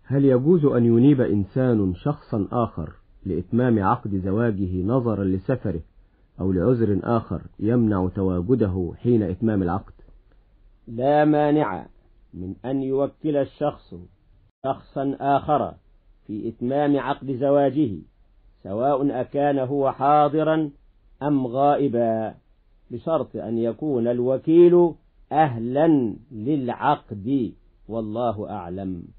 هل يجوز أن ينيب إنسان شخصا آخر لإتمام عقد زواجه نظرا لسفره أو لعذر آخر يمنع تواجده حين إتمام العقد؟ لا مانع من أن يوكل الشخص شخصا آخر في إتمام عقد زواجه، سواء أكان هو حاضرا أم غائبا، بشرط أن يكون الوكيل أهلا للعقد، والله أعلم.